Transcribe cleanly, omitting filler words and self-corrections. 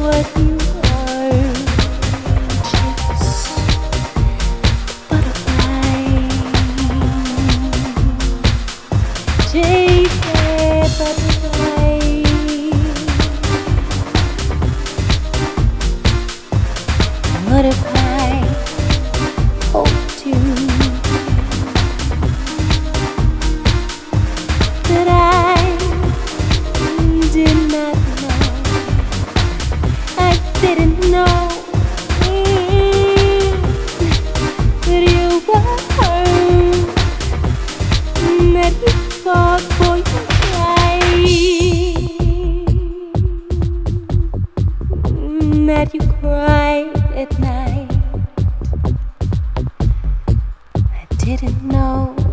what you are. Just butterfly, jaded butterfly. What if I hoped you that I did not know? I didn't know that you were that you fought for your life, that you cried at night. I didn't know